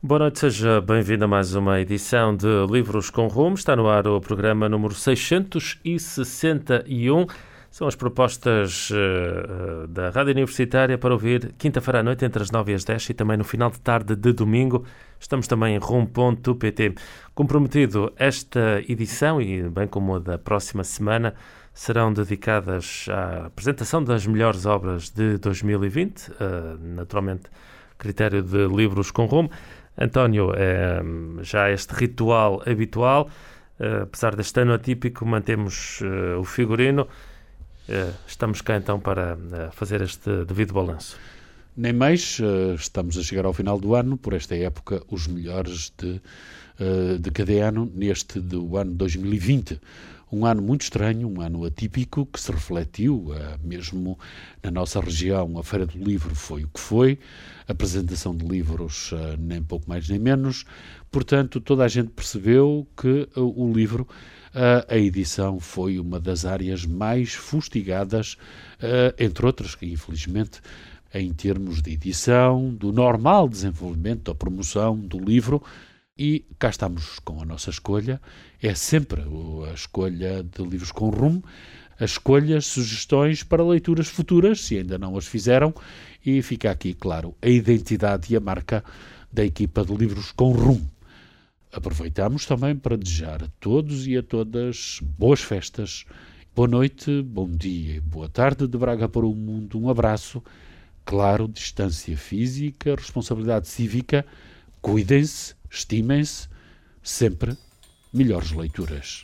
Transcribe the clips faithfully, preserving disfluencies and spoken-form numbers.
Boa noite, seja bem-vindo a mais uma edição de Livros com Rumo. Está no ar o programa número seiscentos e sessenta e um. São as propostas uh, da Rádio Universitária para ouvir quinta-feira à noite entre as nove e as dez e também no final de tarde de domingo. Estamos também em rumo ponto pt. Comprometido, esta edição e bem como a da próxima semana serão dedicadas à apresentação das melhores obras de dois mil e vinte, uh, naturalmente critério de Livros com Rumo. António, é já este ritual habitual, uh, apesar deste ano atípico, mantemos uh, o figurino. Uh, estamos cá então para uh, fazer este devido balanço. Nem mais, uh, estamos a chegar ao final do ano, por esta época, os melhores de, uh, de cada ano, neste do ano dois mil e vinte. Um ano muito estranho, um ano atípico, que se refletiu uh, mesmo na nossa região. A Feira do Livro foi o que foi, a apresentação de livros uh, nem pouco mais nem menos. Portanto, toda a gente percebeu que uh, o livro, uh, a edição, foi uma das áreas mais fustigadas, uh, entre outras, que infelizmente, em termos de edição, do normal desenvolvimento, da promoção do livro. E cá estamos com a nossa escolha. É sempre a escolha de Livros com Rumo, as escolhas, sugestões para leituras futuras, se ainda não as fizeram, e fica aqui, claro, a identidade e a marca da equipa de Livros com Rumo. Aproveitamos também para desejar a todos e a todas boas festas, boa noite, bom dia e boa tarde de Braga para o mundo. Um abraço, claro, distância física, responsabilidade cívica, cuidem-se, estimem-se, sempre melhores leituras.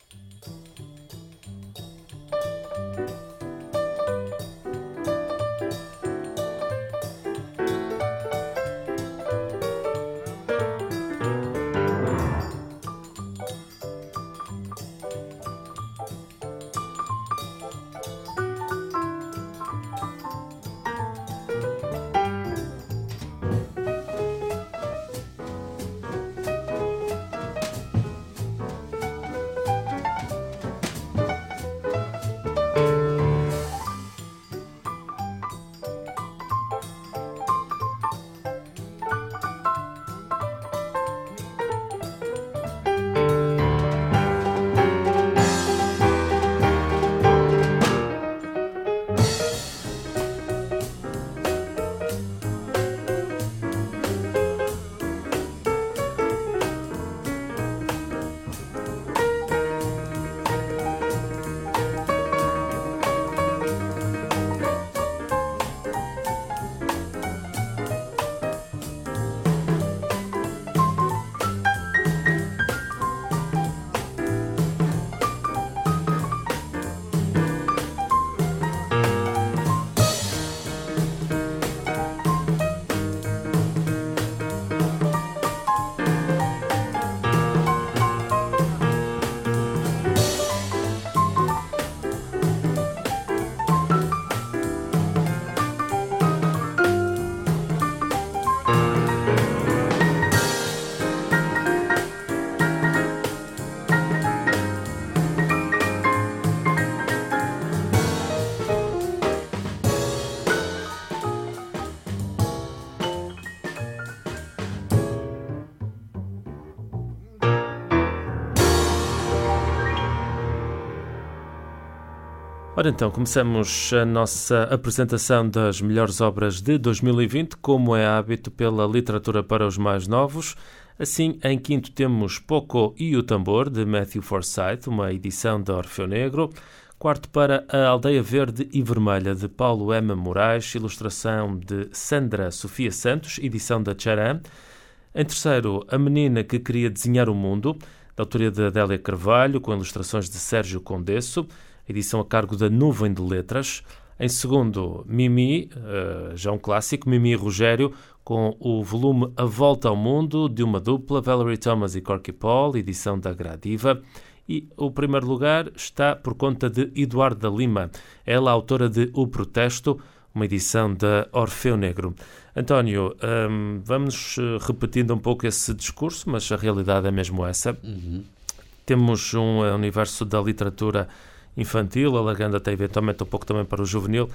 Ora então, começamos a nossa apresentação das melhores obras de dois mil e vinte, como é hábito, pela literatura para os mais novos. Assim, em quinto temos Poco e o Tambor, de Matthew Forsyth, uma edição da Orfeu Negro. Quarto para A Aldeia Verde e Vermelha, de Paulo M. Moraes, ilustração de Sandra Sofia Santos, edição da Charan. Em terceiro, A Menina que Queria Desenhar o Mundo, da autoria de Adélia Carvalho, com ilustrações de Sérgio Condesso, edição a cargo da Nuvem de Letras. Em segundo, Mimi, já um clássico, Mimi e Rogério, com o volume A Volta ao Mundo, de uma dupla, Valerie Thomas e Corky Paul, edição da Gradiva. E o primeiro lugar está por conta de Eduardo da Lima, ela autora de O Protesto, uma edição da Orfeu Negro. António, hum, vamos repetindo um pouco esse discurso, mas a realidade é mesmo essa. Uhum. Temos um universo da literatura infantil, alargando até eventualmente um pouco também para o juvenil,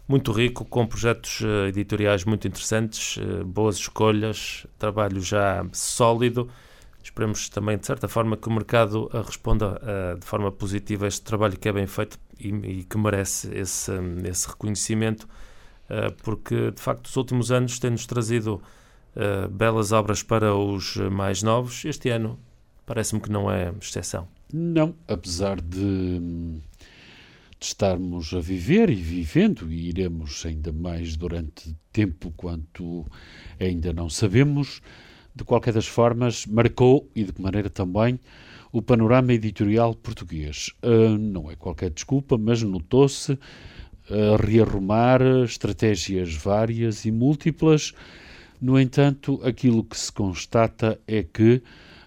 muito rico, com projetos editoriais muito interessantes, boas escolhas, trabalho já sólido. Esperemos também, de certa forma, que o mercado responda de forma positiva a este trabalho que é bem feito e, e que merece esse, esse reconhecimento, porque, de facto, os últimos anos têm-nos trazido belas obras para os mais novos. Este ano parece-me que não é exceção. Não, apesar de... de estarmos a viver e vivendo, e iremos ainda mais durante tempo quanto ainda não sabemos, de qualquer das formas, marcou, e de que maneira também, o panorama editorial português. Uh, não é qualquer desculpa, mas notou-se a rearrumar estratégias várias e múltiplas. No entanto, aquilo que se constata é que,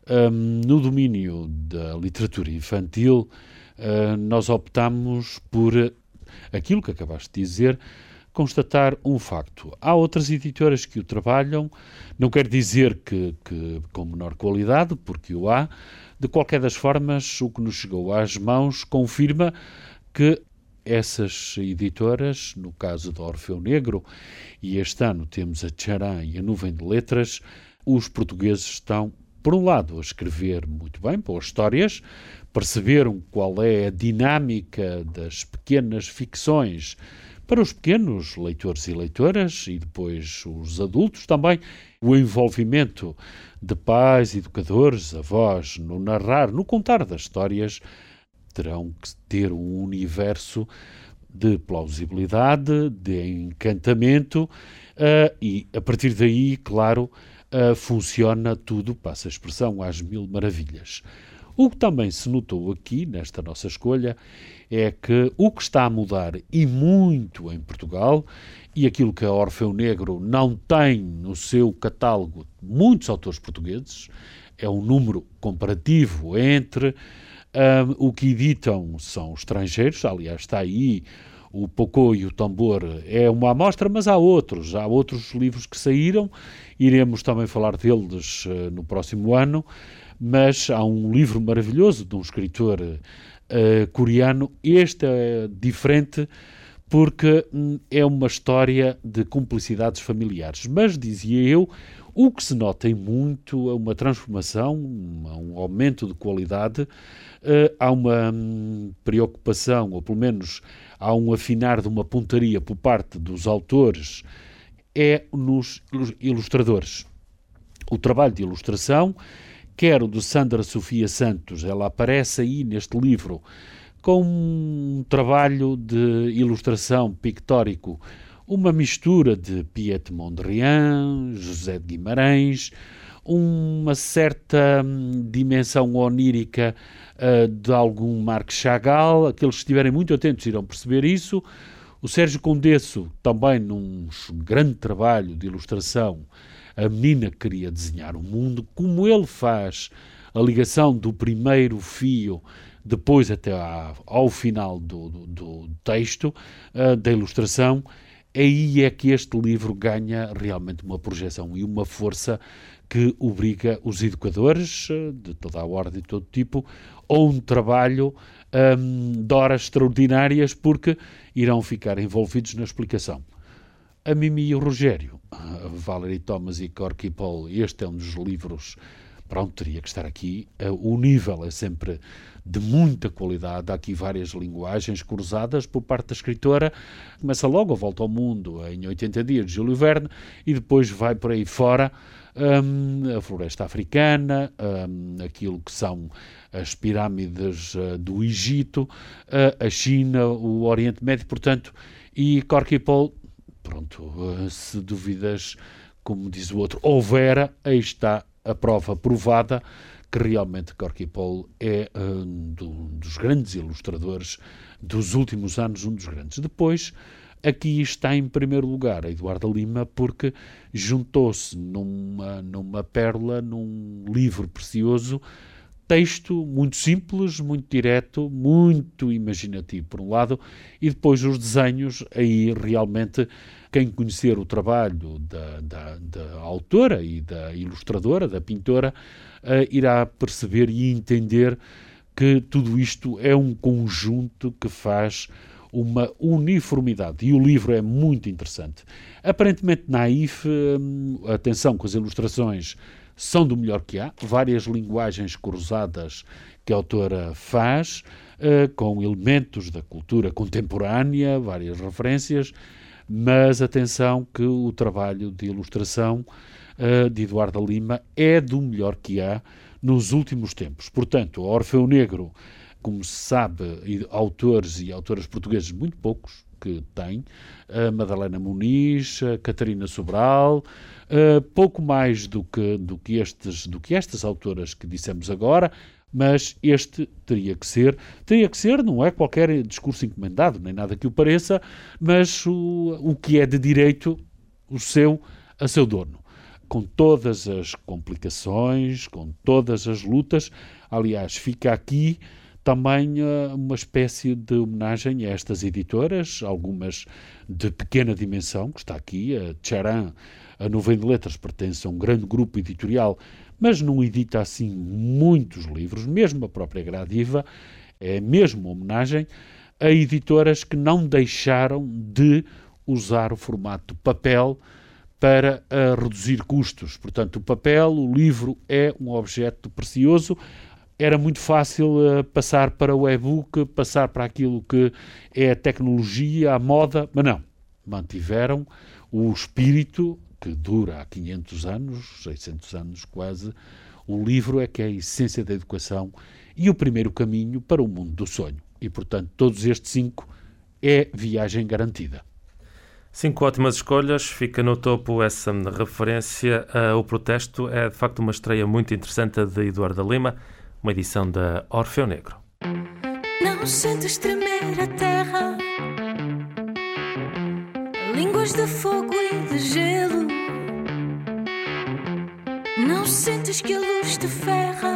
um, no domínio da literatura infantil, Uh, nós optamos por uh, aquilo que acabaste de dizer, constatar um facto. Há outras editoras que o trabalham, não quer dizer que, que com menor qualidade, porque o há. De qualquer das formas, o que nos chegou às mãos confirma que essas editoras, no caso da Orfeu Negro, e este ano temos a Tcharam e a Nuvem de Letras, os portugueses estão, por um lado, a escrever muito bem, boas histórias, perceberam qual é a dinâmica das pequenas ficções para os pequenos leitores e leitoras e depois os adultos também, o envolvimento de pais, educadores, avós no narrar, no contar das histórias, terão que ter um universo de plausibilidade, de encantamento uh, e a partir daí, claro, uh, funciona tudo, passa a expressão, às mil maravilhas. O que também se notou aqui, nesta nossa escolha, é que o que está a mudar, e muito em Portugal, e aquilo que a Orfeu Negro não tem no seu catálogo muitos autores portugueses, é um número comparativo entre um, o que editam são os estrangeiros, aliás, está aí o Pocô e o Tambor, é uma amostra, mas há outros, há outros livros que saíram, iremos também falar deles uh, no próximo ano, mas há um livro maravilhoso de um escritor uh, coreano. Este é diferente porque hum, é uma história de cumplicidades familiares. Mas, dizia eu, o que se nota em muito é uma transformação, um, um aumento de qualidade, uh, há uma hum, preocupação, ou pelo menos há um afinar de uma pontaria por parte dos autores, é nos ilustradores. O trabalho de ilustração, quer o de Sandra Sofia Santos, ela aparece aí neste livro com um trabalho de ilustração pictórico, uma mistura de Piet Mondrian, José de Guimarães, uma certa dimensão onírica uh, de algum Marc Chagall. Aqueles que estiverem muito atentos irão perceber isso. O Sérgio Condesso, também num grande trabalho de ilustração, A Menina que Queria Desenhar o Mundo, como ele faz a ligação do primeiro fio, depois até ao final do, do, do texto, uh, da ilustração, aí é que este livro ganha realmente uma projeção e uma força que obriga os educadores, uh, de toda a ordem e todo tipo, a um trabalho um, de horas extraordinárias, porque irão ficar envolvidos na explicação. A Mimi e o Rogério, a Valerie Thomas e Corky Paul, este é um dos livros, pronto, teria que estar aqui. O nível é sempre de muita qualidade, há aqui várias linguagens cruzadas por parte da escritora. Começa logo a Volta ao Mundo, em oitenta dias, de Júlio Verne, e depois vai por aí fora, um, a Floresta Africana, um, aquilo que são as pirâmides uh, do Egito, uh, a China, o Oriente Médio, portanto, e Corky Paul. Pronto, se dúvidas, como diz o outro, houvera, aí está a prova provada que realmente Corky Paul é um dos grandes ilustradores dos últimos anos, um dos grandes. Depois, aqui está em primeiro lugar a Eduarda Lima, porque juntou-se numa, numa pérola, num livro precioso, texto muito simples, muito direto, muito imaginativo, por um lado, e depois os desenhos, aí realmente quem conhecer o trabalho da, da, da autora e da ilustradora, da pintora, uh, irá perceber e entender que tudo isto é um conjunto que faz uma uniformidade. E o livro é muito interessante. Aparentemente naif, atenção com as ilustrações, são do melhor que há. Várias linguagens cruzadas que a autora faz, com elementos da cultura contemporânea, várias referências, mas atenção que o trabalho de ilustração de Eduardo Lima é do melhor que há nos últimos tempos. Portanto, Orfeu Negro, como se sabe, autores e autoras portugueses muito poucos que têm, a Madalena Muniz, a Catarina Sobral, uh, pouco mais do que, do, que estes, do que estas autoras que dissemos agora, mas este teria que ser, teria que ser, não é qualquer discurso encomendado, nem nada que o pareça, mas o, o que é de direito, o seu, a seu dono. Com todas as complicações, com todas as lutas. Aliás, fica aqui também uh, uma espécie de homenagem a estas editoras, algumas de pequena dimensão, que está aqui, a Tcharam, a Nuvem de Letras, pertence a um grande grupo editorial, mas não edita assim muitos livros, mesmo a própria Gradiva, é mesmo uma homenagem a editoras que não deixaram de usar o formato papel para uh, reduzir custos. Portanto, o papel, o livro, é um objeto precioso. Era muito fácil uh, passar para o e-book, passar para aquilo que é a tecnologia, a moda, mas não. Mantiveram o espírito que dura há quinhentos anos, seiscentos anos quase. O livro é que é a essência da educação e o primeiro caminho para o mundo do sonho. E, portanto, todos estes cinco é viagem garantida. Cinco ótimas escolhas, fica no topo essa referência. Uh, o Protesto é, de facto, uma estreia muito interessante de Eduardo Lima, uma edição da Orfeu Negro. Não sentes tremer a terra, línguas de fogo e de gelo. Não sentes que a luz te ferra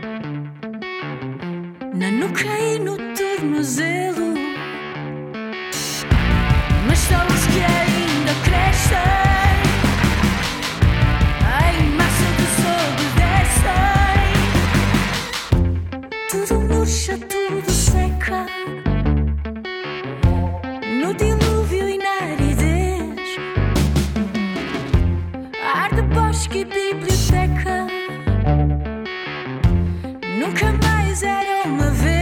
na nuca e no tornozelo. Mas só os que ainda crescem em massa desobedecem. Tudo murcha, tudo seca no dilúvio e na aridez. Arde bosque e biblioteca, nunca mais era uma vez.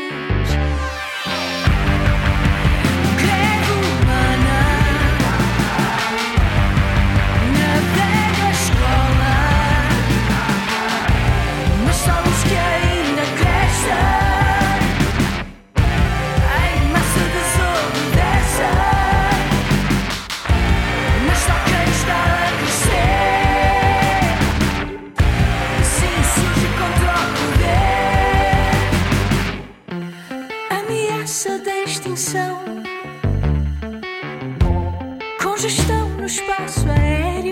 Congestão no espaço aéreo,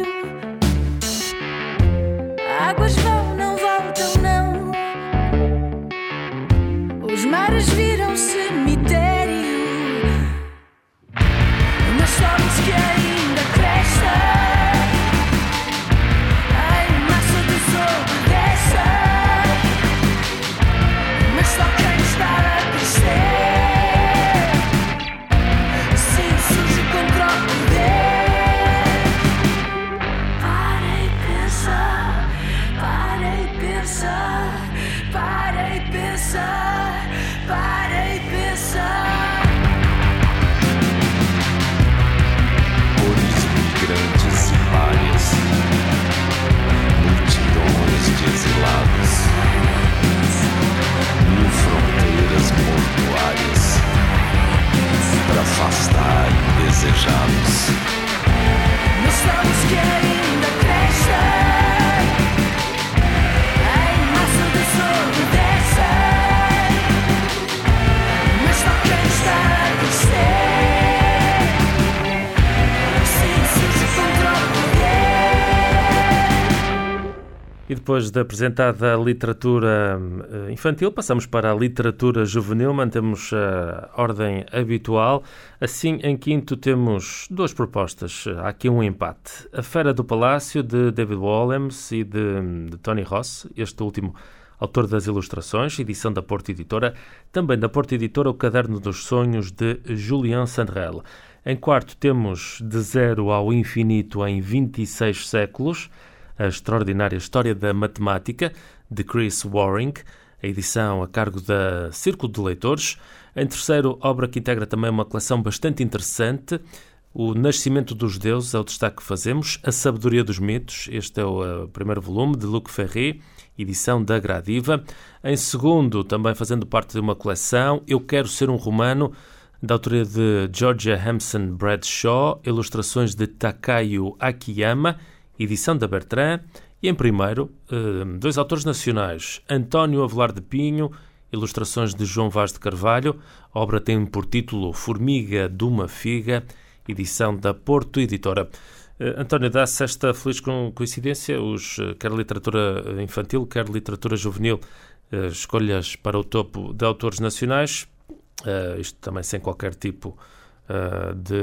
águas vão, não voltam, não. Os mares viram cemitério, mas só os que ainda crescem em massa desobedecem. Mas só quem está a crescer afastar indesejados. Mas só os que ainda crescem em massa desobedecem. Mas só quem está a crescer sim surge contra o poder. E depois de apresentada a literatura infantil, passamos para a literatura juvenil, mantemos a ordem habitual. Assim, em quinto temos duas propostas. Há aqui um empate. A Fera do Palácio, de David Walliams e de, de Tony Ross, este último autor das ilustrações, edição da Porto Editora. Também da Porto Editora, O Caderno dos Sonhos, de Julien Sandrel. Em quarto temos De Zero ao Infinito em vinte e seis séculos, a extraordinária história da matemática, de Chris Waring, a edição a cargo da Círculo de Leitores. Em terceiro, obra que integra também uma coleção bastante interessante, O Nascimento dos Deuses, é o destaque que fazemos, A Sabedoria dos Mitos, este é o uh, primeiro volume, de Luc Ferry, edição da Gradiva. Em segundo, também fazendo parte de uma coleção, Eu Quero Ser um Romano, da autoria de Georgia Hampson Bradshaw, ilustrações de Takayo Akiyama, edição da Bertrand. E em primeiro, dois autores nacionais, António Avelar de Pinho, ilustrações de João Vaz de Carvalho, a obra tem por título Formiga de uma Figa, edição da Porto Editora. António, dá-se esta feliz coincidência, os, quer literatura infantil, quer literatura juvenil, escolhas para o topo de autores nacionais. Uh, isto também sem qualquer tipo uh, de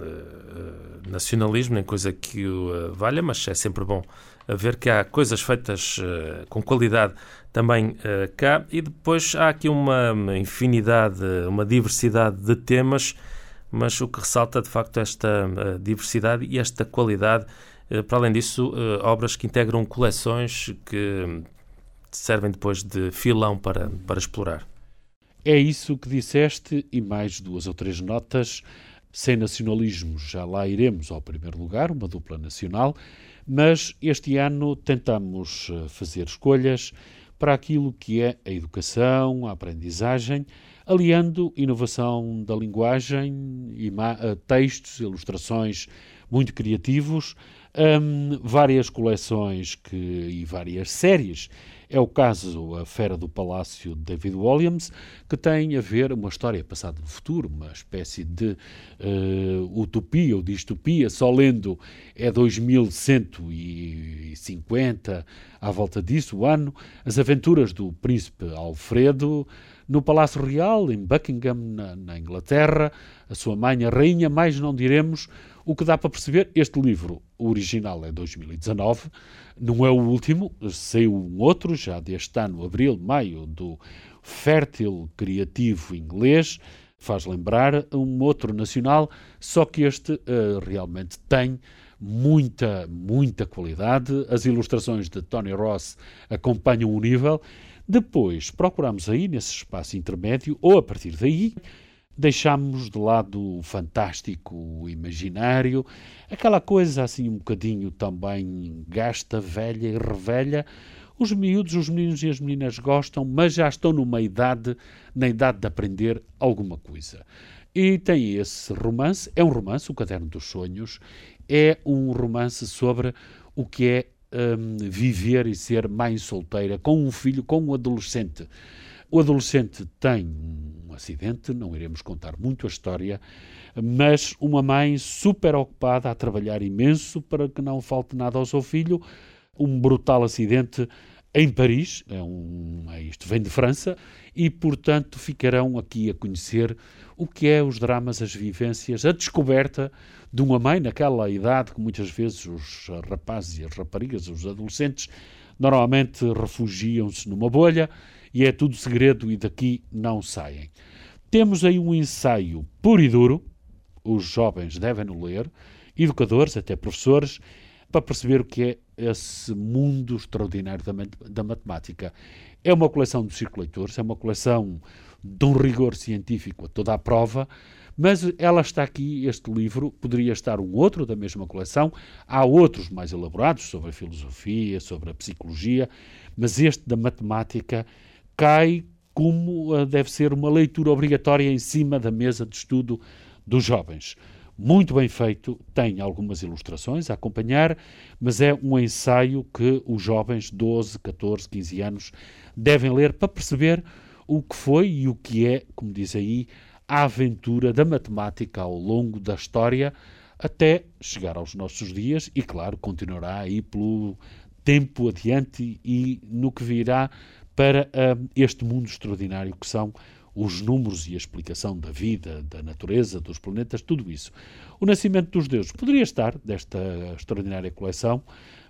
uh, nacionalismo, nem coisa que o uh, valha, mas é sempre bom ver que há coisas feitas uh, com qualidade também uh, cá, e depois há aqui uma infinidade, uma diversidade de temas, mas o que ressalta de facto esta uh, diversidade e esta qualidade, uh, para além disso, uh, obras que integram coleções que servem depois de filão para, para explorar. É isso que disseste e mais duas ou três notas. Sem nacionalismo, já lá iremos ao primeiro lugar, uma dupla nacional, mas este ano tentamos fazer escolhas para aquilo que é a educação, a aprendizagem, aliando inovação da linguagem, textos, ilustrações muito criativos, hum, várias coleções que, e várias séries. É o caso A Fera do Palácio de David Walliams, que tem a ver uma história passada no futuro, uma espécie de uh, utopia ou distopia, só lendo é dois mil cento e cinquenta, à volta disso, o ano, as aventuras do príncipe Alfredo no Palácio Real, em Buckingham, na, na Inglaterra, a sua mãe, a rainha, mais não diremos. O que dá para perceber, este livro, o original é dois mil e dezanove, não é o último, saiu um outro, já deste ano, abril, maio, do Fértil Criativo Inglês, faz lembrar um outro nacional, só que este uh, realmente tem muita, muita qualidade. As ilustrações de Tony Ross acompanham o nível. Depois procuramos aí, nesse espaço intermédio, ou a partir daí, deixámos de lado o fantástico, o imaginário, aquela coisa assim um bocadinho também gasta, velha e revelha. Os miúdos, os meninos e as meninas gostam, mas já estão numa idade, na idade de aprender alguma coisa. E tem esse romance, é um romance, O Caderno dos Sonhos, é um romance sobre o que é um, viver e ser mãe solteira com um filho, com um adolescente. O adolescente tem um acidente, não iremos contar muito a história, mas uma mãe super ocupada a trabalhar imenso para que não falte nada ao seu filho. Um brutal acidente em Paris, é um, é isto vem de França, e portanto ficarão aqui a conhecer o que é os dramas, as vivências, a descoberta de uma mãe naquela idade que muitas vezes os rapazes e as raparigas, os adolescentes, normalmente refugiam-se numa bolha e é tudo segredo e daqui não saem. Temos aí um ensaio puro e duro, os jovens devem-no ler, educadores, até professores, para perceber o que é esse mundo extraordinário da, da matemática. É uma coleção do Círculo de Leitores, é uma coleção de um rigor científico a toda a prova, mas ela está aqui, este livro, poderia estar um outro da mesma coleção, há outros mais elaborados sobre a filosofia, sobre a psicologia, mas este da matemática cai como deve ser uma leitura obrigatória em cima da mesa de estudo dos jovens. Muito bem feito, tem algumas ilustrações a acompanhar, mas é um ensaio que os jovens de doze, catorze, quinze anos devem ler para perceber o que foi e o que é, como diz aí, a aventura da matemática ao longo da história até chegar aos nossos dias e, claro, continuará aí pelo tempo adiante e no que virá para uh, este mundo extraordinário que são os números e a explicação da vida, da natureza, dos planetas, tudo isso. O Nascimento dos Deuses poderia estar desta extraordinária coleção,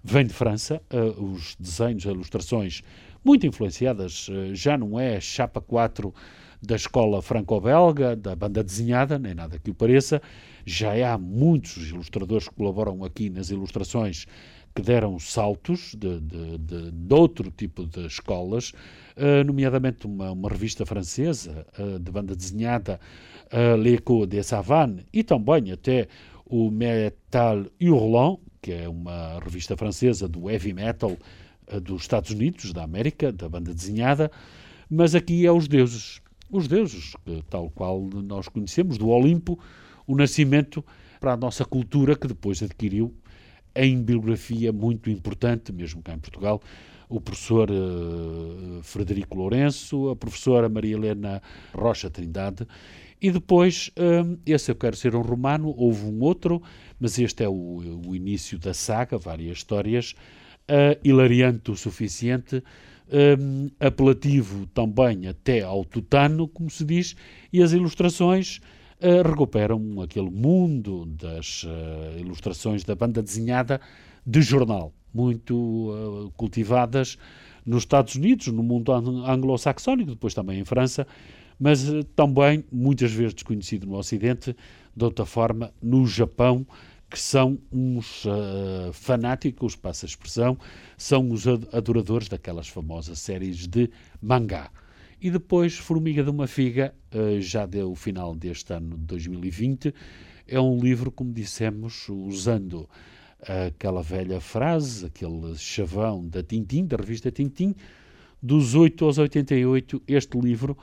vem de França. Uh, os desenhos, as ilustrações, muito influenciadas, uh, já não é a chapa quatro da escola franco-belga, da banda desenhada, nem nada que o pareça. Já há muitos ilustradores que colaboram aqui nas ilustrações que deram saltos de, de, de, de outro tipo de escolas, uh, nomeadamente uma, uma revista francesa uh, de banda desenhada, uh, L'Écho des Savanes, e também até o Metal Hurlant, que é uma revista francesa do heavy metal uh, dos Estados Unidos, da América, da banda desenhada. Mas aqui é os deuses, os deuses, tal qual nós conhecemos, do Olimpo, o nascimento para a nossa cultura, que depois adquiriu em bibliografia muito importante, mesmo cá em Portugal, o professor uh, Frederico Lourenço, a professora Maria Helena Rocha Trindade, e depois, um, esse Eu Quero Ser um Romano, houve um outro, mas este é o, o início da saga, várias histórias, uh, hilariante o suficiente, um, apelativo também até ao tutano, como se diz, e as ilustrações uh, recuperam aquele mundo das uh, ilustrações da banda desenhada de jornal, muito uh, cultivadas nos Estados Unidos, no mundo anglo-saxónico, depois também em França, mas uh, também muitas vezes desconhecido no Ocidente, de outra forma no Japão, que são uns uh, fanáticos, passa a expressão, são os adoradores daquelas famosas séries de mangá. E depois, Formiga de uma Figa, uh, já deu o final deste ano de dois mil e vinte, é um livro, como dissemos, usando aquela velha frase, aquele chavão da Tintim, da revista Tintim, dos oito aos oitenta e oito, este livro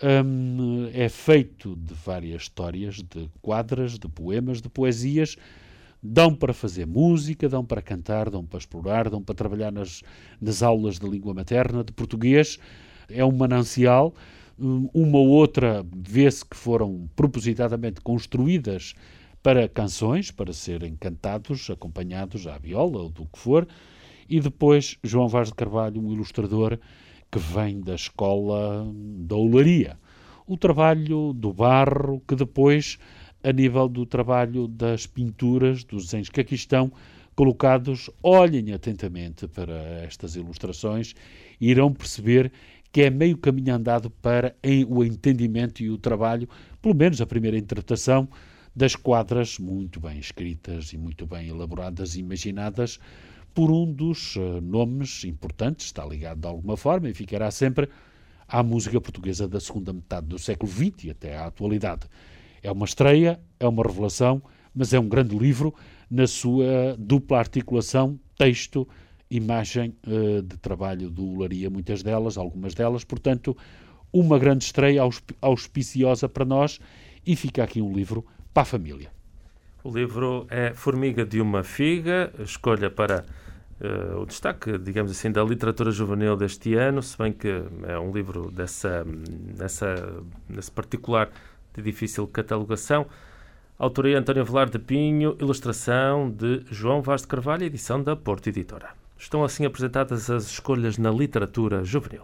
um, é feito de várias histórias, de quadras, de poemas, de poesias. Dão para fazer música, dão para cantar, dão para explorar, dão para trabalhar nas, nas aulas de língua materna, de português. É um manancial. Uma ou outra vê-se que foram propositadamente construídas para canções, para serem cantados, acompanhados à viola ou do que for. E depois João Vaz de Carvalho, um ilustrador que vem da escola da olaria. O trabalho do barro, que depois, a nível do trabalho das pinturas, dos desenhos que aqui estão colocados, olhem atentamente para estas ilustrações e irão perceber que é meio caminho andado para o entendimento e o trabalho, pelo menos a primeira interpretação, das quadras muito bem escritas e muito bem elaboradas e imaginadas por um dos uh, nomes importantes, está ligado de alguma forma e ficará sempre à música portuguesa da segunda metade do século vinte e até à atualidade. É uma estreia, é uma revelação, mas é um grande livro na sua dupla articulação, texto, imagem uh, de trabalho do Olaria, muitas delas, algumas delas, portanto, uma grande estreia ausp- auspiciosa para nós e fica aqui um livro para a família. O livro é Formiga de uma Figa, escolha para uh, o destaque, digamos assim, da literatura juvenil deste ano, se bem que é um livro dessa, nessa, nesse particular de difícil catalogação. Autoria António Velar de Pinho, ilustração de João Vaz de Carvalho, edição da Porto Editora. Estão assim apresentadas as escolhas na literatura juvenil.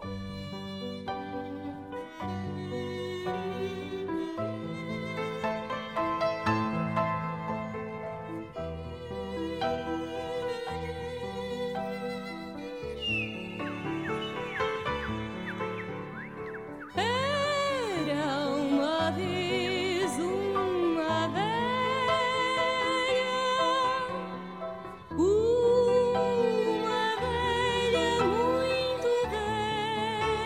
Uma velha muito velha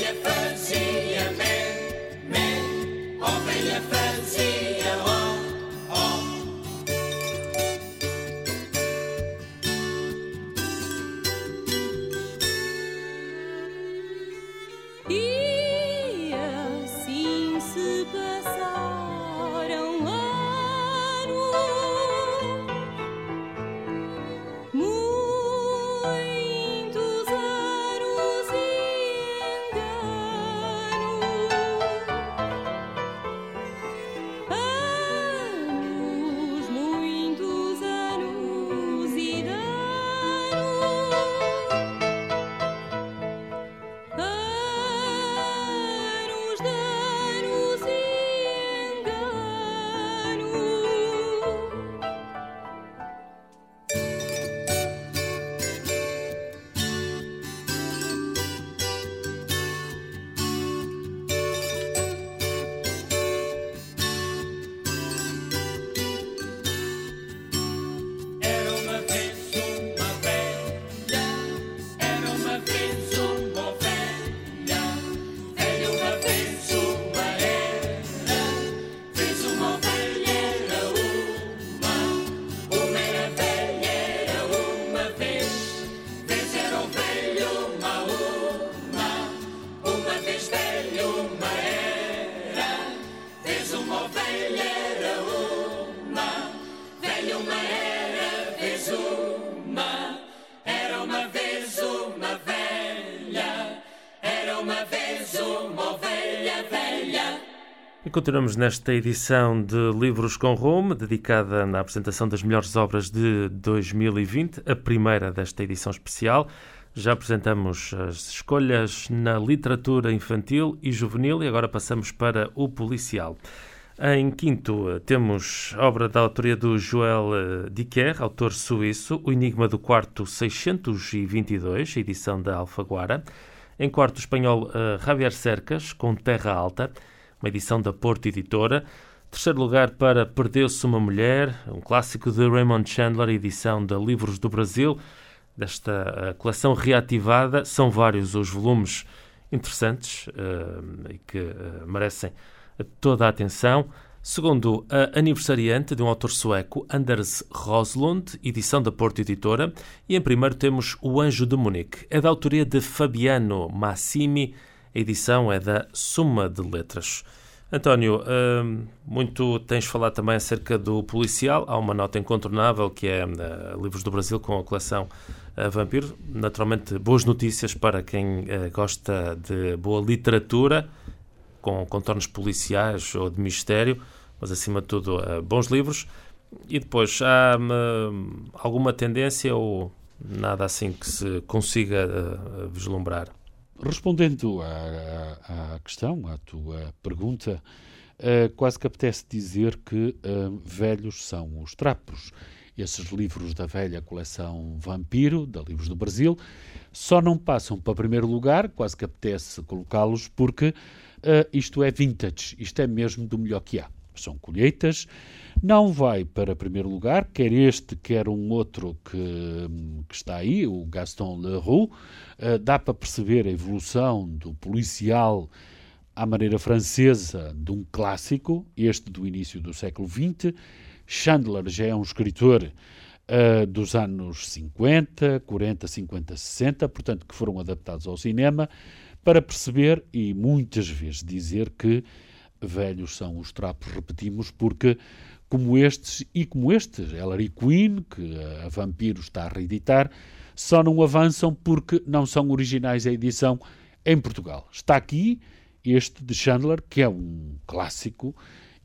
Ovelha fazia mé, mé, ovelha fazia ó, ó. E assim se passaram anos, muitos anos e engano, anos, muitos anos e dano, anos, danos e engano. Era uma vez uma velha, era uma vez uma ovelha, velha uma vez uma era, fez uma ovelha era uma, uma era velha era uma vez, vez era ovelha uma uma, uma vez velha uma era, fez uma ovelha era uma, velha uma era, vez uma, era uma vez uma velha, era uma vez uma ovelha velha. E continuamos nesta edição de Livros com Rumo, dedicada na apresentação das melhores obras de dois mil e vinte, a primeira desta edição especial. Já apresentamos as escolhas na literatura infantil e juvenil e agora passamos para o policial. Em quinto, temos a obra da autoria do Joël Dicker, autor suíço, O Enigma do Quarto seiscentos e vinte e dois, edição da Alfaguara. Em quarto, o espanhol uh, Javier Cercas, com Terra Alta, uma edição da Porto Editora. Terceiro lugar para Perdeu-se uma Mulher, um clássico de Raymond Chandler, edição da Livros do Brasil. Desta uh, coleção reativada, são vários os volumes interessantes uh, e que uh, merecem toda a atenção. Segundo, a Aniversariante, de um autor sueco, Anders Roslund, edição da Porto Editora. E em primeiro temos O Anjo de Munique. É da autoria de Fabiano Massimi. A edição é da Suma de Letras. António, hum, muito tens falado também acerca do policial. Há uma nota incontornável que é uh, Livros do Brasil com a coleção uh, Vampiro. Naturalmente, boas notícias para quem uh, gosta de boa literatura, com contornos policiais ou de mistério, mas acima de tudo uh, bons livros. E depois, há uh, alguma tendência ou nada assim que se consiga uh, vislumbrar? Respondendo à, à, à questão, à tua pergunta, uh, quase que apetece dizer que uh, velhos são os trapos. Esses livros da velha coleção Vampiro, da Livros do Brasil, só não passam para primeiro lugar, quase que apetece colocá-los, porque uh, isto é vintage, isto é mesmo do melhor que há. São colheitas, não vai para primeiro lugar, quer este, quer um outro que, que está aí, o Gaston Leroux. Uh, dá para perceber a evolução do policial à maneira francesa de um clássico, este do início do século vinte. Chandler já é um escritor uh, dos anos cinquenta, quarenta, cinquenta, sessenta, portanto, que foram adaptados ao cinema, para perceber e muitas vezes dizer que velhos são os trapos, repetimos, porque como estes e como estes, Ellery Queen, que a Vampiro está a reeditar, só não avançam porque não são originais a edição em Portugal. Está aqui este de Chandler, que é um clássico.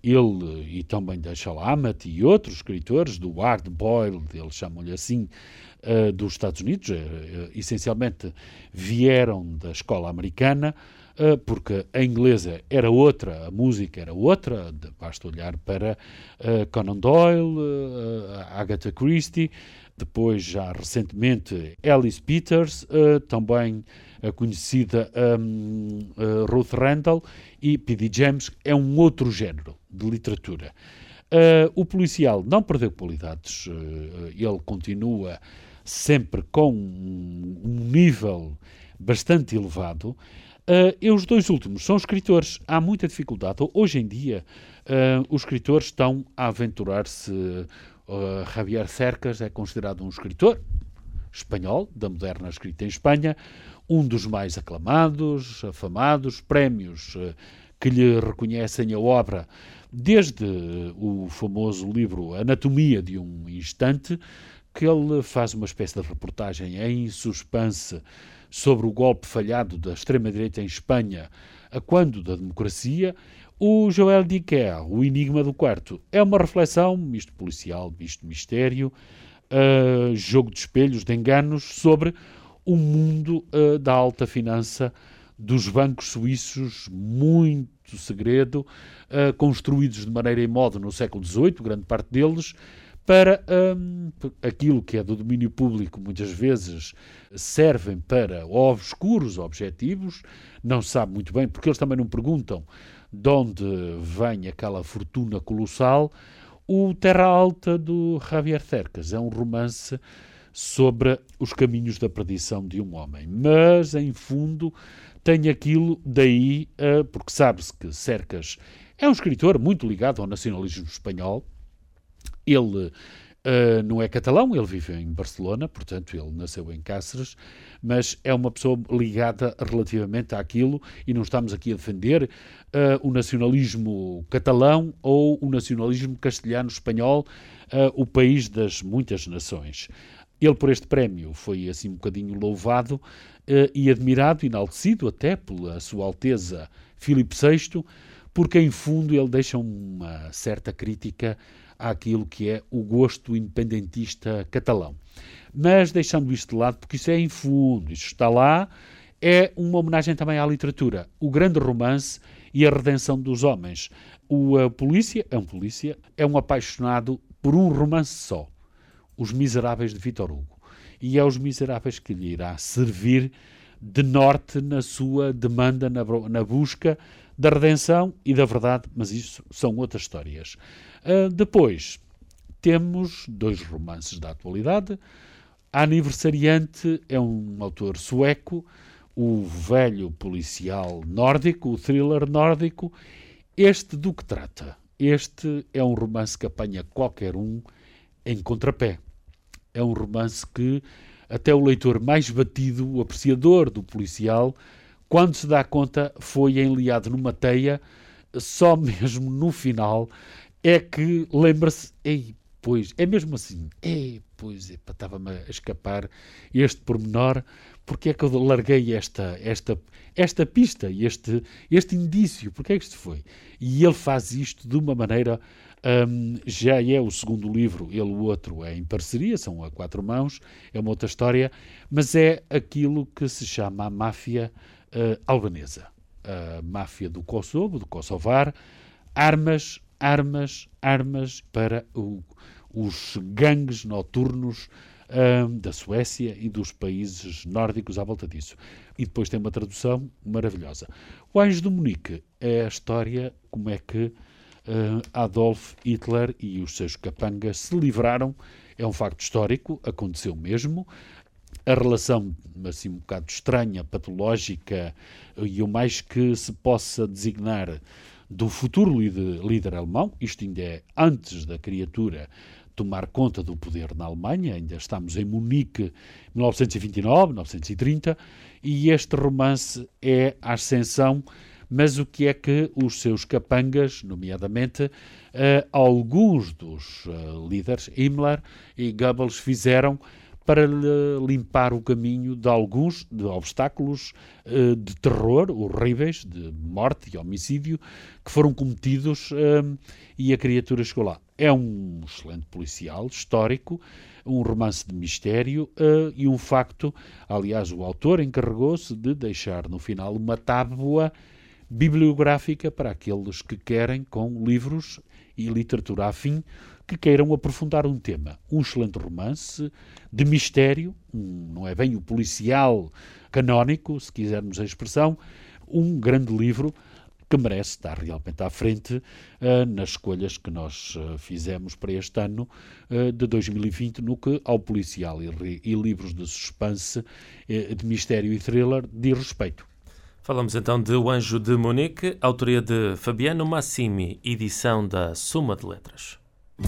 Ele e também da Chalamet e outros escritores, do hard boiled, eles chamam-lhe assim, uh, dos Estados Unidos, uh, uh, essencialmente vieram da escola americana, uh, porque a inglesa era outra, a música era outra, de, basta olhar para uh, Conan Doyle, uh, Agatha Christie, depois já recentemente Alice Peters, uh, também a conhecida um, uh, Ruth Randall, e P D James. É um outro género de literatura. Uh, o policial não perdeu qualidades, uh, ele continua sempre com um, um nível bastante elevado. Uh, e os dois últimos são escritores. Há muita dificuldade. Hoje em dia, uh, os escritores estão a aventurar-se. Uh, Javier Cercas é considerado um escritor espanhol, da moderna escrita em Espanha, um dos mais aclamados, afamados, prémios uh, que lhe reconhecem a obra, desde o famoso livro Anatomia de um Instante, que ele faz uma espécie de reportagem em suspense sobre o golpe falhado da extrema-direita em Espanha a quando da democracia. O Joel Dicker, O Enigma do Quarto, é uma reflexão, misto policial, misto mistério, uh, jogo de espelhos, de enganos, sobre o mundo uh, da alta finança, dos bancos suíços, muito segredo, uh, construídos de maneira e modo no século dezoito, grande parte deles, para um, aquilo que é do domínio público, muitas vezes servem para obscuros objetivos, não se sabe muito bem, porque eles também não perguntam de onde vem aquela fortuna colossal. O Terra Alta, do Javier Cercas, é um romance sobre os caminhos da perdição de um homem, mas, em fundo, tem aquilo daí, uh, porque sabe-se que Cercas é um escritor muito ligado ao nacionalismo espanhol. Ele uh, não é catalão, ele vive em Barcelona, portanto ele nasceu em Cáceres, mas é uma pessoa ligada relativamente àquilo, e não estamos aqui a defender uh, o nacionalismo catalão ou o nacionalismo castelhano-espanhol, uh, o país das muitas nações. Ele, por este prémio, foi assim um bocadinho louvado uh, e admirado, enaltecido até pela Sua Alteza Filipe sexto, porque em fundo ele deixa uma certa crítica àquilo que é o gosto independentista catalão. Mas deixando isto de lado, porque isso é em fundo, isto está lá, é uma homenagem também à literatura. O grande romance e a redenção dos homens. O a polícia, é um polícia, é um apaixonado por um romance só, Os Miseráveis de Vítor Hugo. E é Os Miseráveis que lhe irá servir de norte na sua demanda, na, na busca da redenção e da verdade, mas isso são outras histórias. Uh, depois, temos dois romances da atualidade. A Aniversariante é um autor sueco, o velho policial nórdico, o thriller nórdico. Este do que trata? Este é um romance que apanha qualquer um em contrapé. É um romance que até o leitor mais batido, o apreciador do policial, quando se dá conta, foi enliado numa teia, só mesmo no final é que lembra-se, ei, pois, é mesmo assim, ei, pois, estava-me a escapar este pormenor, porque é que eu larguei esta, esta, esta pista, este, este indício, porque é que isto foi? E ele faz isto de uma maneira, um, já é o segundo livro, ele o outro é em parceria, são a quatro mãos, é uma outra história, mas é aquilo que se chama a máfia uh, albanesa, a máfia do Kosovo, do Kosovar, armas, armas, armas para o, os gangues noturnos um, da Suécia e dos países nórdicos à volta disso. E depois tem uma tradução maravilhosa. O Anjo de Munique é a história como é que uh, Adolf Hitler e os seus capangas se livraram. É um facto histórico, aconteceu mesmo. A relação, assim, um bocado estranha, patológica, e o mais que se possa designar do futuro líder, líder alemão, isto ainda é antes da criatura tomar conta do poder na Alemanha, ainda estamos em Munique, mil novecentos e vinte e nove, mil novecentos e trinta, e este romance é a ascensão, mas o que é que os seus capangas, nomeadamente, uh, alguns dos uh, líderes, Himmler e Goebbels, fizeram para limpar o caminho de alguns de obstáculos uh, de terror horríveis, de morte e homicídio, que foram cometidos uh, e a criatura chegou lá. É um excelente policial, histórico, um romance de mistério uh, e um facto. Aliás, o autor encarregou-se de deixar no final uma tábua bibliográfica para aqueles que querem, com livros e literatura afim, que queiram aprofundar um tema. Um excelente romance de mistério, um, não é bem o policial canónico, se quisermos a expressão, um grande livro que merece estar realmente à frente uh, nas escolhas que nós uh, fizemos para este ano uh, de dois mil e vinte, no que ao policial e, e livros de suspense, uh, de mistério e thriller diz respeito. Falamos então de O Anjo de Munique, autoria de Fabiano Massimi, edição da Suma de Letras.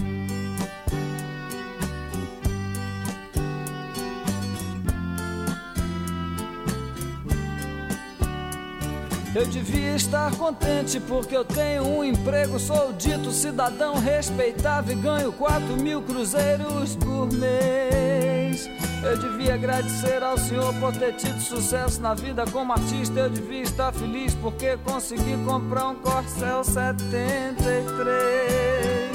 Eu devia estar contente porque eu tenho um emprego, sou dito cidadão respeitável e ganho quatro mil cruzeiros por mês. Eu devia agradecer ao Senhor por ter tido sucesso na vida como artista. Eu devia estar feliz porque consegui comprar um Corcel setenta e três.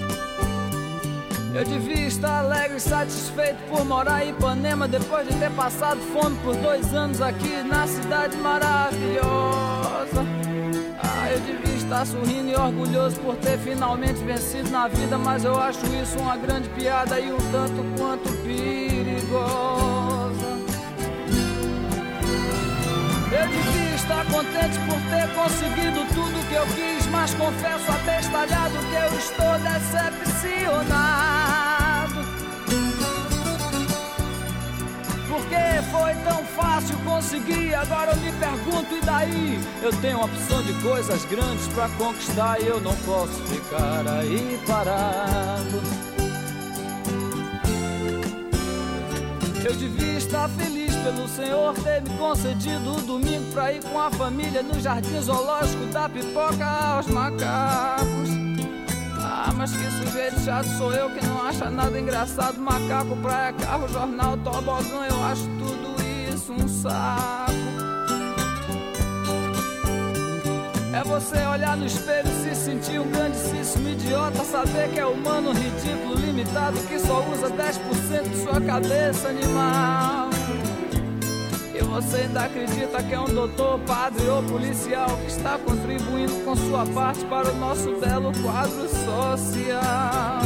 Eu devia estar alegre e satisfeito por morar em Ipanema, depois de ter passado fome por dois anos aqui na cidade maravilhosa. Ah, eu devia estar sorrindo e orgulhoso por ter finalmente vencido na vida, mas eu acho isso uma grande piada e um tanto quanto perigosa. Eu devia estar contente por ter conseguido tudo que eu quis, mas confesso abestalhado que eu estou decepcionado. Porque foi tão fácil conseguir, agora eu me pergunto, e daí? Eu tenho uma opção de coisas grandes pra conquistar e eu não posso ficar aí parado. Eu devia estar feliz pelo Senhor ter me concedido o domingo pra ir com a família no jardim zoológico dar pipoca aos macacos. Ah, mas que sujeito chato sou eu que não acha nada engraçado. Macaco, praia, carro, jornal, tobogã, eu acho tudo isso um saco. É você olhar no espelho e se sentir um grandíssimo idiota, saber que é humano, ridículo, limitado, que só usa dez por cento de sua cabeça animal. E você ainda acredita que é um doutor, padre ou policial que está contribuindo com sua parte para o nosso belo quadro social.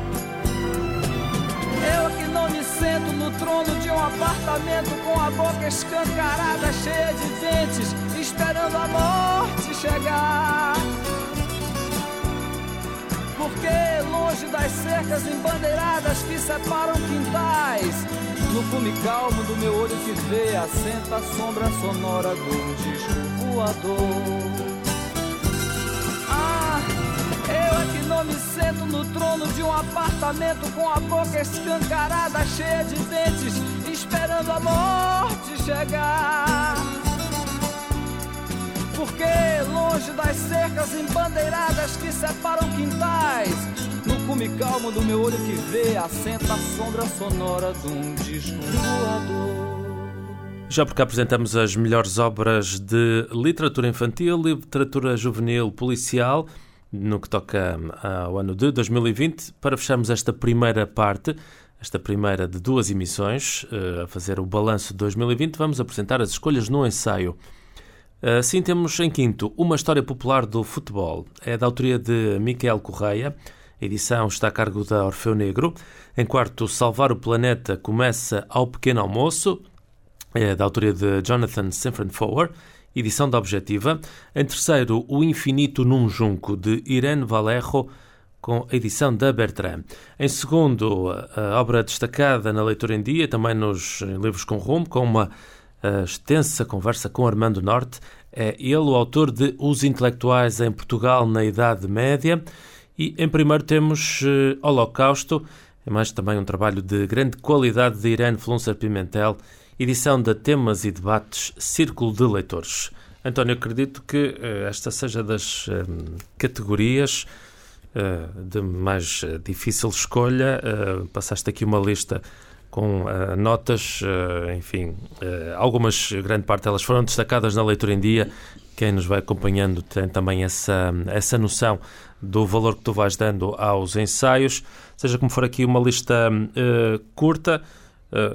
Eu que não me sento no trono de um apartamento com a boca escancarada, cheia de dentes, esperando a morte chegar. Porque longe das cercas embandeiradas que separam quintais, no cume calmo do meu olho que vê, assenta a sombra sonora do disco voador. Ah, eu é que não me sento no trono de um apartamento com a boca escancarada, cheia de dentes, esperando a morte chegar. Porque longe das cercas embandeiradas que separam quintais, no cume calmo do meu olho que vê, assenta a sombra sonora de um disco voador. Já porque apresentamos as melhores obras de literatura infantil, literatura juvenil, policial, no que toca ao ano de dois mil e vinte, para fecharmos esta primeira parte, esta primeira de duas emissões, a fazer o balanço de dois mil e vinte, vamos apresentar as escolhas no ensaio. Assim temos em quinto Uma História Popular do Futebol. É da autoria de Miquel Correia. A edição está a cargo da Orfeu Negro. Em quarto, Salvar o Planeta começa ao pequeno almoço. É da autoria de Jonathan Safran Foer. Edição da Objetiva. Em terceiro, O Infinito num Junco, de Irene Valerro, com a edição da Bertrand. Em segundo, a obra destacada na leitura em dia, também nos livros com rumo, com uma a extensa conversa com Armando Norte. É ele o autor de Os Intelectuais em Portugal na Idade Média. E em primeiro temos uh, Holocausto, é mais também um trabalho de grande qualidade de Irene Flunser Pimentel, edição da Temas e Debates, Círculo de Leitores. António, acredito que uh, esta seja das uh, categorias uh, de mais uh, difícil escolha. Uh, passaste aqui uma lista com uh, notas, uh, enfim, uh, algumas, grande parte delas foram destacadas na leitura em dia. Quem nos vai acompanhando tem também essa, essa noção do valor que tu vais dando aos ensaios. Seja como for, aqui uma lista uh, curta, uh,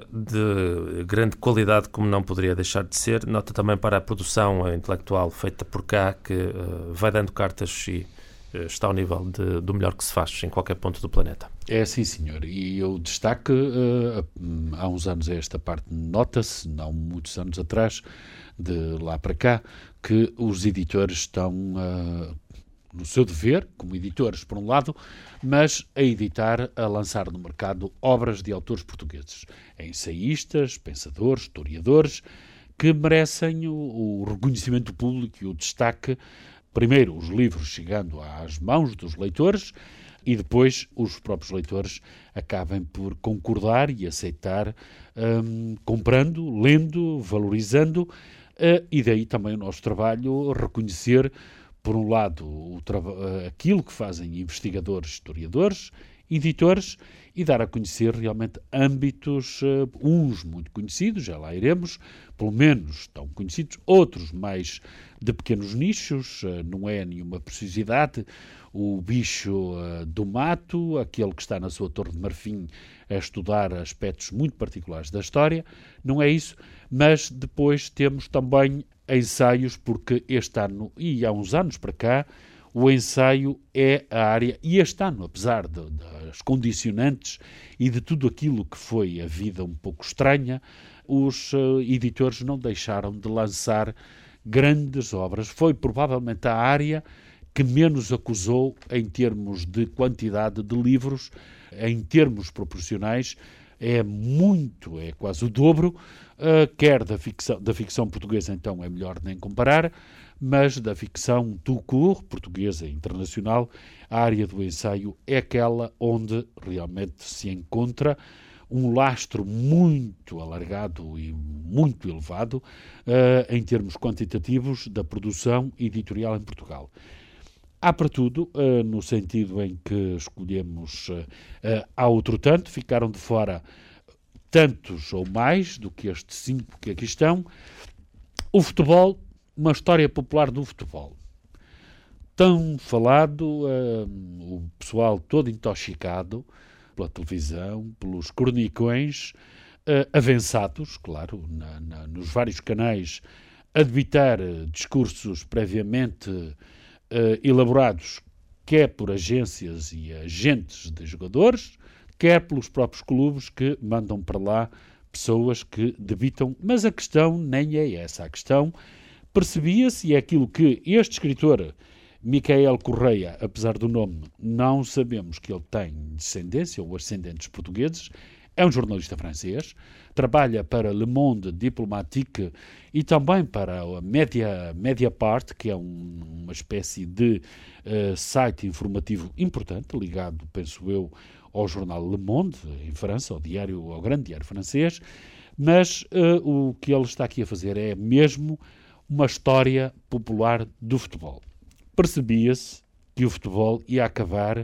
de grande qualidade, como não poderia deixar de ser. Nota também para a produção intelectual feita por cá, que uh, vai dando cartas e está ao nível de, do melhor que se faz em qualquer ponto do planeta. É sim, senhor. E eu destaco, uh, há uns anos esta parte nota-se, não muitos anos atrás, de lá para cá, que os editores estão uh, no seu dever, como editores, por um lado, mas a editar, a lançar no mercado obras de autores portugueses, ensaístas, pensadores, historiadores, que merecem o, o reconhecimento público e o destaque. Primeiro, os livros chegando às mãos dos leitores e depois os próprios leitores acabem por concordar e aceitar, hum, comprando, lendo, valorizando, uh, e daí também o nosso trabalho reconhecer, por um lado, o traba- aquilo que fazem investigadores, historiadores, editores, e dar a conhecer realmente âmbitos, uh, uns muito conhecidos, já lá iremos, pelo menos tão conhecidos, outros mais de pequenos nichos, uh, não é nenhuma preciosidade, o bicho uh, do mato, aquele que está na sua torre de marfim a estudar aspectos muito particulares da história, não é isso, mas depois temos também ensaios, porque este ano, e há uns anos para cá, o ensaio é a área, e este ano, apesar de, das condicionantes e de tudo aquilo que foi a vida um pouco estranha, os uh, editores não deixaram de lançar grandes obras. Foi provavelmente a área que menos acusou em termos de quantidade de livros, em termos proporcionais, é muito, é quase o dobro, uh, quer da ficção, da ficção portuguesa, então é melhor nem comparar, mas da ficção tout court, portuguesa e internacional, a área do ensaio é aquela onde realmente se encontra um lastro muito alargado e muito elevado uh, em termos quantitativos da produção editorial em Portugal. Há para tudo, uh, no sentido em que escolhemos, uh, uh, há outro tanto, ficaram de fora tantos ou mais do que estes cinco que aqui estão. O futebol, uma história popular do futebol. Tão falado, uh, o pessoal todo intoxicado pela televisão, pelos cronicões, uh, avançados, claro, na, na, nos vários canais, a debitar uh, discursos previamente uh, elaborados, quer por agências e agentes de jogadores, quer pelos próprios clubes que mandam para lá pessoas que debitam. Mas a questão nem é essa. A questão percebia-se, e é aquilo que este escritor, Micael Correia, apesar do nome, não sabemos que ele tem descendência ou ascendentes portugueses, é um jornalista francês, trabalha para Le Monde Diplomatique e também para a Media, Mediapart, que é um, uma espécie de uh, site informativo importante, ligado, penso eu, ao jornal Le Monde, em França, ao, diário, ao grande diário francês, mas uh, o que ele está aqui a fazer é mesmo uma história popular do futebol. Percebia-se que o futebol ia acabar uh,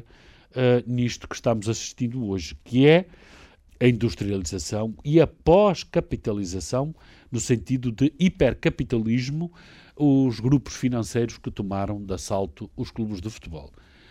nisto que estamos assistindo hoje, que é a industrialização e a pós-capitalização, no sentido de hipercapitalismo, os grupos financeiros que tomaram de assalto os clubes de futebol.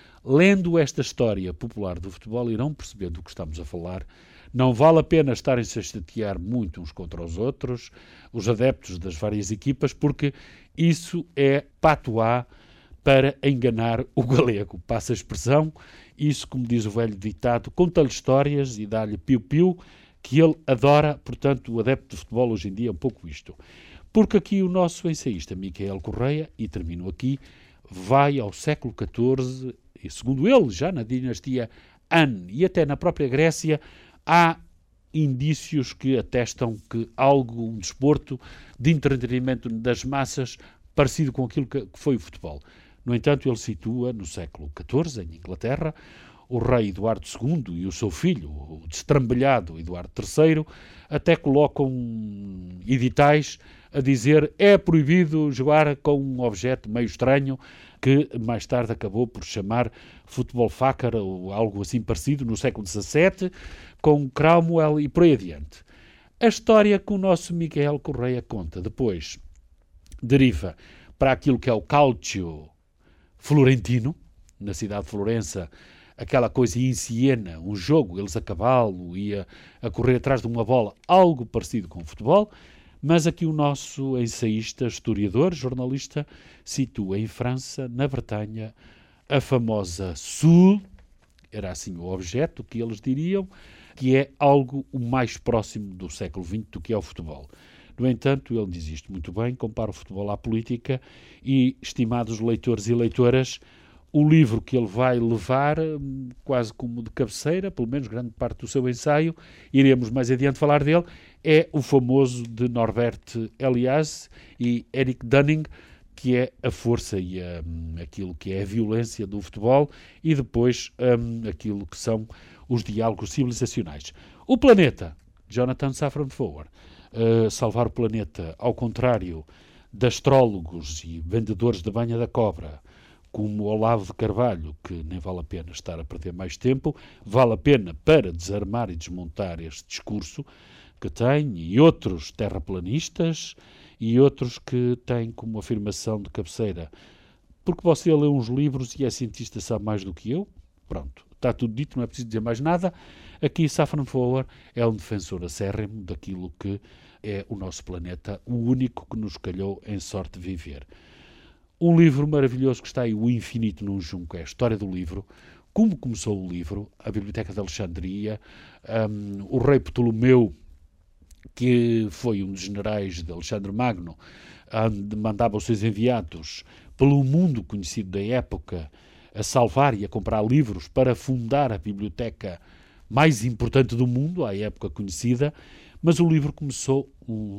Lendo esta história popular do futebol, irão perceber do que estamos a falar. Não vale a pena estarem-se a chatear muito uns contra os outros, os adeptos das várias equipas, porque isso é patois para enganar o galego. Passa a expressão, isso, como diz o velho ditado, conta-lhe histórias e dá-lhe piu-piu, que ele adora. Portanto, o adepto de futebol hoje em dia é um pouco isto. Porque aqui o nosso ensaísta, Micael Correia, e termino aqui, vai ao século catorze, e segundo ele, já na dinastia Han, e até na própria Grécia, há indícios que atestam que algo, um desporto de entretenimento das massas, parecido com aquilo que foi o futebol. No entanto, ele situa no século catorze, em Inglaterra, o rei Eduardo segundo e o seu filho, o destrambelhado Eduardo terceiro, até colocam editais a dizer é proibido jogar com um objeto meio estranho, que mais tarde acabou por chamar futebol facar ou algo assim parecido, no século dezassete, com Cromwell e por aí adiante. A história que o nosso Micael Correia conta depois deriva para aquilo que é o calcio florentino, na cidade de Florença, aquela coisa em Siena, um jogo, eles a cavalo e a, a correr atrás de uma bola, algo parecido com o futebol, mas aqui o nosso ensaísta, historiador, jornalista, situa em França, na Bretanha, a famosa Sul, era assim o objeto que eles diriam, que é algo o mais próximo do século vinte do que é o futebol. No entanto, ele diz isto muito bem, compara o futebol à política e, estimados leitores e leitoras, O livro que ele vai levar, quase como de cabeceira, pelo menos grande parte do seu ensaio, iremos mais adiante falar dele, é o famoso de Norbert Elias e Eric Dunning, que é a força e a, aquilo que é a violência do futebol, e depois um, aquilo que são os diálogos civilizacionais. O planeta, Jonathan Safran Foer, uh, salvar o planeta, ao contrário de astrólogos e vendedores de banha da cobra, como Olavo de Carvalho, que nem vale a pena estar a perder mais tempo, vale a pena para desarmar e desmontar este discurso que tem, e outros terraplanistas, e outros que têm como afirmação de cabeceira: porque você lê uns livros e é cientista, sabe mais do que eu? Pronto, está tudo dito, não é preciso dizer mais nada. Aqui Safran Foer é um defensor acérrimo daquilo que é o nosso planeta, o único que nos calhou em sorte de viver. Um livro maravilhoso que está aí, O Infinito num Junco, é a história do livro, como começou o livro, a Biblioteca de Alexandria, um, o rei Ptolomeu, que foi um dos generais de Alexandre Magno, onde mandava os seus enviados pelo mundo conhecido da época a salvar e a comprar livros para fundar a biblioteca mais importante do mundo, à época conhecida, mas o livro começou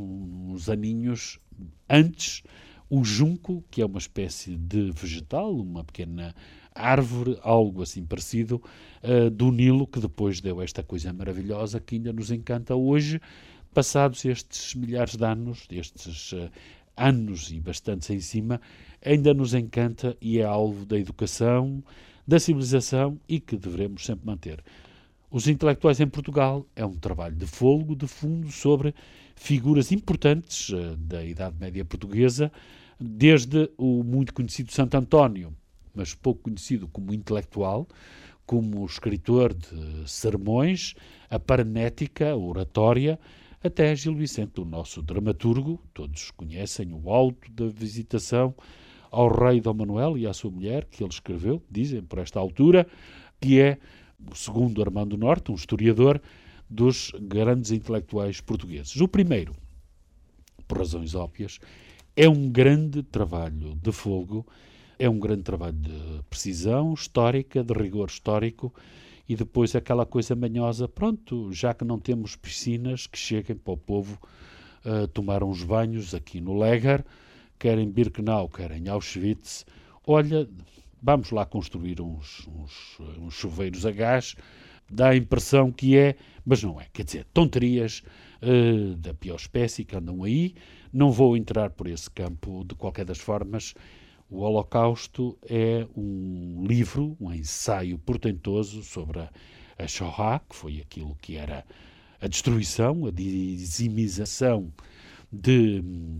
uns aninhos antes. O junco, que é uma espécie de vegetal, uma pequena árvore, algo assim parecido, uh, do Nilo, que depois deu esta coisa maravilhosa que ainda nos encanta hoje, passados estes milhares de anos, estes uh, anos e bastantes em cima, ainda nos encanta e é alvo da educação, da civilização e que devemos sempre manter. Os Intelectuais em Portugal é um trabalho de fôlego, de fundo, sobre figuras importantes uh, da Idade Média portuguesa, desde o muito conhecido Santo António, mas pouco conhecido como intelectual, como escritor de sermões, a paranética, a oratória, até Gil Vicente, o nosso dramaturgo, todos conhecem o Auto da Visitação ao rei Dom Manuel e à sua mulher, que ele escreveu, dizem por esta altura, que é o segundo Armando Norte, um historiador dos grandes intelectuais portugueses. O primeiro, por razões óbvias, é um grande trabalho de fogo, é um grande trabalho de precisão histórica, de rigor histórico, e depois aquela coisa manhosa, pronto, já que não temos piscinas, que cheguem para o povo uh, tomar uns banhos aqui no Läger, quer em Birkenau, quer em Auschwitz, olha, vamos lá construir uns, uns, uns chuveiros a gás, dá a impressão que é, mas não é, quer dizer, tonterias uh, da pior espécie que andam aí. Não vou entrar por esse campo de qualquer das formas. O Holocausto é um livro, um ensaio portentoso sobre a, a Shoah, que foi aquilo que era a destruição, a dizimização de hum,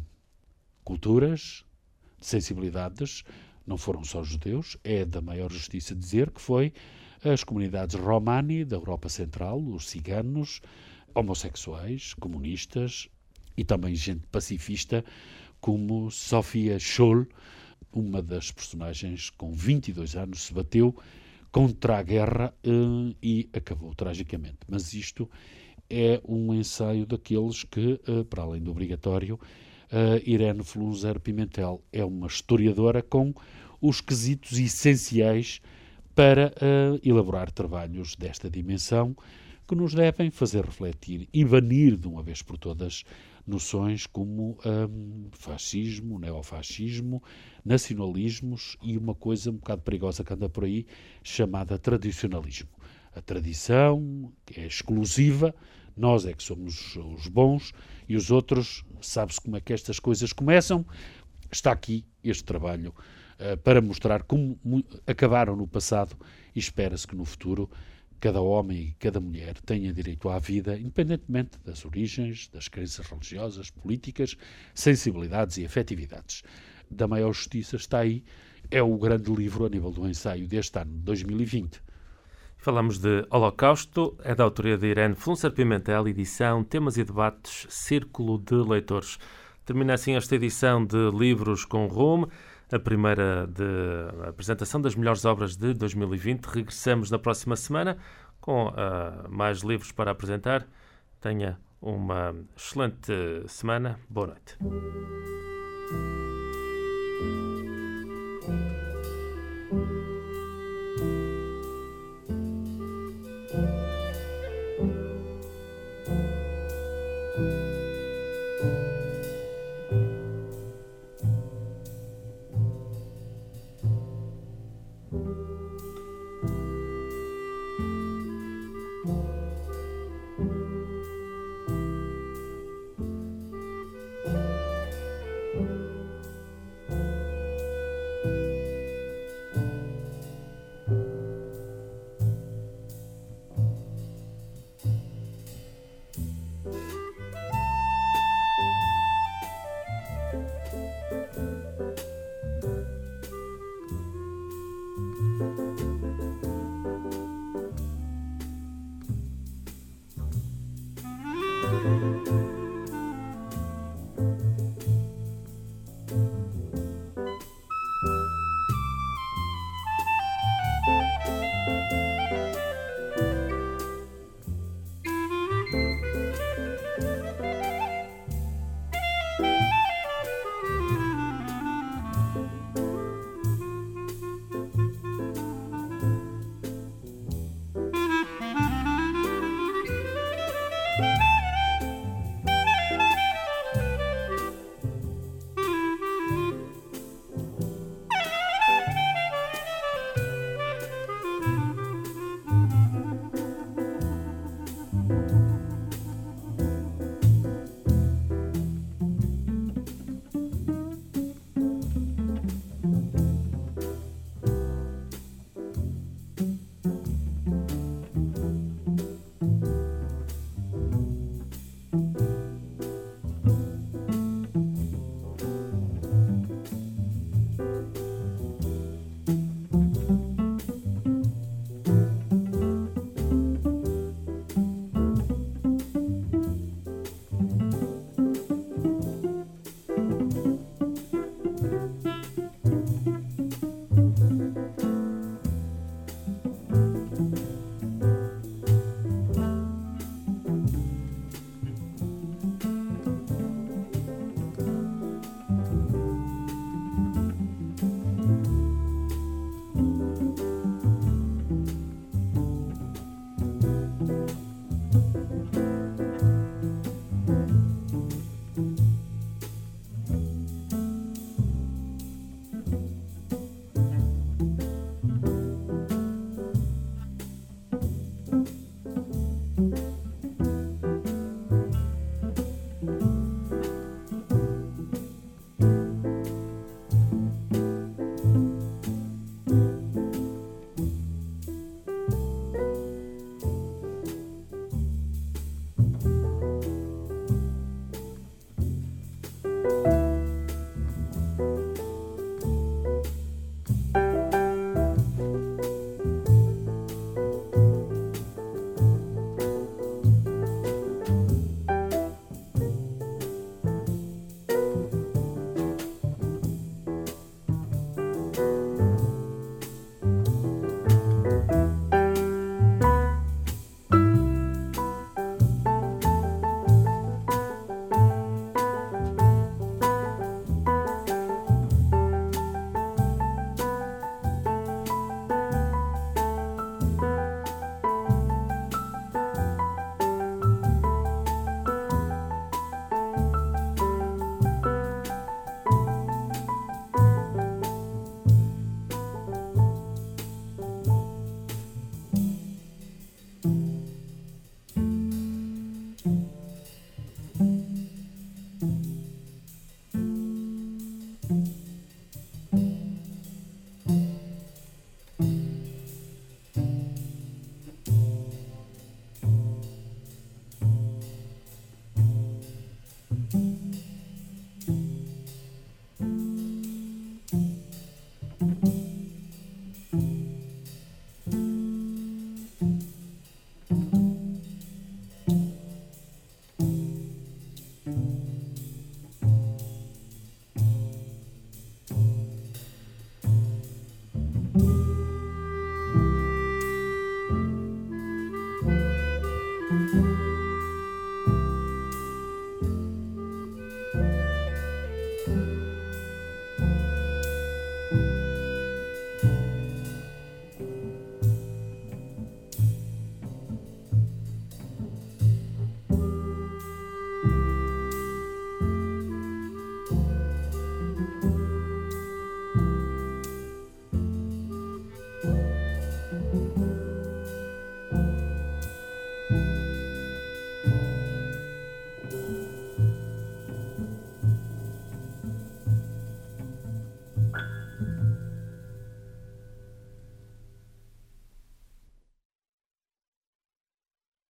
culturas, de sensibilidades. Não foram só os judeus, é da maior justiça dizer que foi as comunidades romani da Europa Central, os ciganos, homossexuais, comunistas e também gente pacifista como Sophia Scholl, uma das personagens com vinte e dois anos, se bateu contra a guerra uh, e acabou tragicamente. Mas isto é um ensaio daqueles que, uh, para além do obrigatório, uh, Irene Flunzer Pimentel é uma historiadora com os quesitos essenciais para uh, elaborar trabalhos desta dimensão que nos devem fazer refletir e banir de uma vez por todas noções como um, fascismo, neofascismo, nacionalismos e uma coisa um bocado perigosa que anda por aí, chamada tradicionalismo. A tradição é exclusiva, nós é que somos os bons e os outros, sabe-se como é que estas coisas começam. Está aqui este trabalho uh, para mostrar como acabaram no passado e espera-se que no futuro cada homem e cada mulher tenha direito à vida, independentemente das origens, das crenças religiosas, políticas, sensibilidades e afetividades. Da maior justiça está aí, é o grande livro a nível do ensaio deste ano, dois mil e vinte. Falamos de Holocausto, é da autoria de Irene Flunzer Pimentel, edição Temas e Debates, Círculo de Leitores. Termina assim esta edição de Livros com Rumo, a primeira de a apresentação das melhores obras de dois mil e vinte. Regressamos na próxima semana com uh, mais livros para apresentar. Tenha uma excelente semana. Boa noite.